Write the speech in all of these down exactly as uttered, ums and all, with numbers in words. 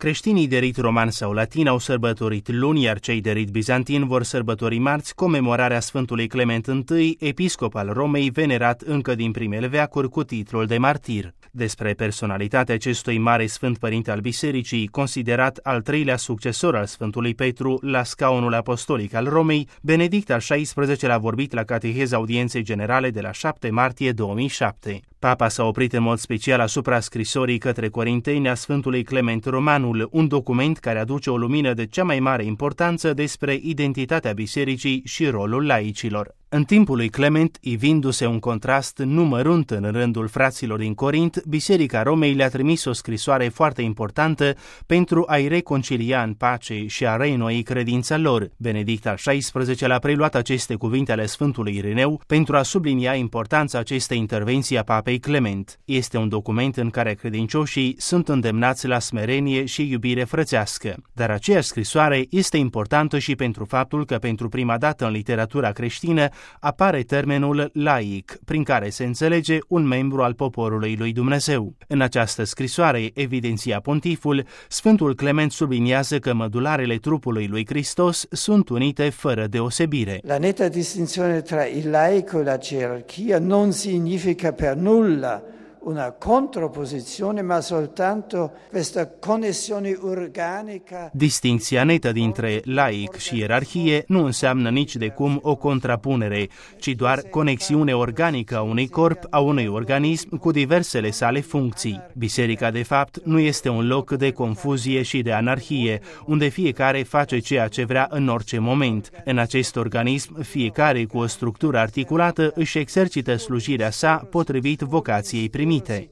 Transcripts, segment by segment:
Creștinii de rit roman sau latin au sărbătorit luni, iar cei de rit bizantin vor sărbători marți comemorarea Sfântului Clement I, episcop al Romei, venerat încă din primele veacuri cu titlul de martir. Despre personalitatea acestui mare sfânt părinte al bisericii, considerat al treilea succesor al Sfântului Petru la scaunul apostolic al Romei, Benedict al șaisprezecelea a vorbit la cateheza audienței generale de la șapte martie două mii șapte. Papa s-a oprit în mod special asupra scrisorii către Corinteni a Sfântului Clement Romanul, un document care aduce o lumină de cea mai mare importanță despre identitatea bisericii și rolul laicilor. În timpul lui Clement, ivindu-se un contrast numărunt în rândul fraților din Corint, Biserica Romei le-a trimis o scrisoare foarte importantă pentru a-i reconcilia în pace și a reînnoi credința lor. Benedict al șaisprezecelea a preluat aceste cuvinte ale Sfântului Ireneu pentru a sublinia importanța acestei intervenții a Papei Clement. Este un document în care credincioșii sunt îndemnați la smerenie și iubire frățească. Dar aceeași scrisoare este importantă și pentru faptul că pentru prima dată în literatura creștină apare termenul laic, prin care se înțelege un membru al poporului lui Dumnezeu. În această scrisoare, evidenția pontiful, Sfântul Clement subliniază că mădularele trupului lui Hristos sunt unite fără deosebire. La netta distinzione tra il laico e la gerarchia non significa per nulla una controposizione, ma soltanto questa connessione organica. Distincția netă dintre laic și ierarhie nu înseamnă nici de cum o contrapunere, ci doar conexiune organică a unui corp, a unui organism cu diversele sale funcții. Biserica, de fapt, nu este un loc de confuzie și de anarhie, unde fiecare face ceea ce vrea în orice moment. În acest organism, fiecare cu o structură articulată își exercită slujirea sa potrivit vocației primite.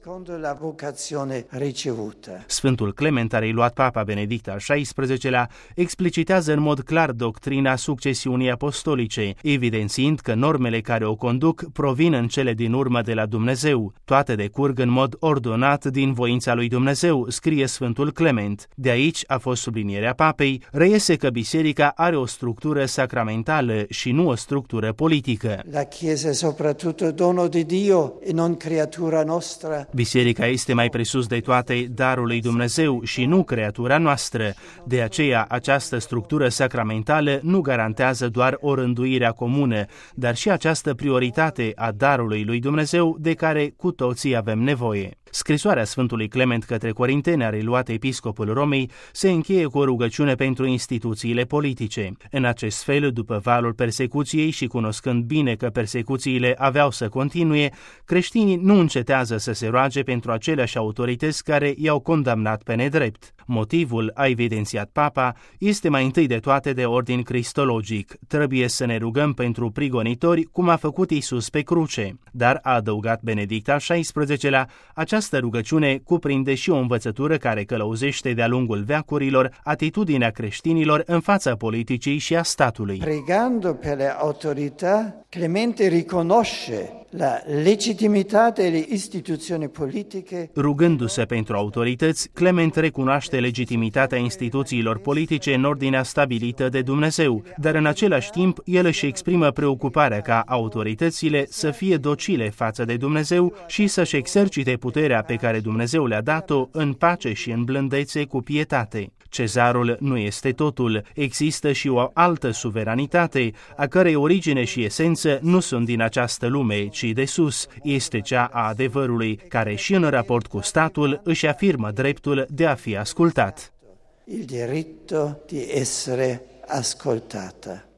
Sfântul Clement a reluat Papa Benedict al șaisprezecelea, explicitează în mod clar doctrina succesiunii apostolice, evidențiind că normele care o conduc provin în cele din urmă de la Dumnezeu. Toate decurg în mod ordonat din voința lui Dumnezeu, scrie Sfântul Clement. De aici a fost sublinierea Papei, reiese că biserica are o structură sacramentală și nu o structură politică. La Chiesa è soprattutto dono di Dio e non creatura nostra. Biserica este mai presus de toate darul lui Dumnezeu și nu creatura noastră. De aceea, această structură sacramentală nu garantează doar o rânduire comună, dar și această prioritate a darului lui Dumnezeu de care cu toții avem nevoie. Scrisoarea Sfântului Clement către Corinteni, a reluat episcopul Romei, se încheie cu o rugăciune pentru instituțiile politice. În acest fel, după valul persecuției și cunoscând bine că persecuțiile aveau să continue, creștinii nu încetează să se roage pentru aceleași autorități care i-au condamnat pe nedrept. Motivul, a evidențiat Papa, este mai întâi de toate de ordin cristologic. Trebuie să ne rugăm pentru prigonitori, cum a făcut Iisus pe cruce. Dar, a adăugat Benedict al șaisprezecelea, această rugăciune cuprinde și o învățătură care călăuzește de-a lungul veacurilor atitudinea creștinilor în fața politicii și a statului. Pregando per le autorità, Clemente riconosce la legitimitate delle istituzioni politiche. Rugându-se pentru autorități, Clement recunoaște legitimitatea instituțiilor politice în ordinea stabilită de Dumnezeu, dar în același timp el își exprimă preocuparea ca autoritățile să fie docile față de Dumnezeu și să-și exercite puterea pe care Dumnezeu le-a dat-o în pace și în blândețe cu pietate. Cezarul nu este totul, există și o altă suveranitate, a cărei origine și esență nu sunt din această lume, ci de sus, este cea a adevărului, care și în raport cu statul își afirmă dreptul de a fi ascultat. Il diritto di essere ascoltata.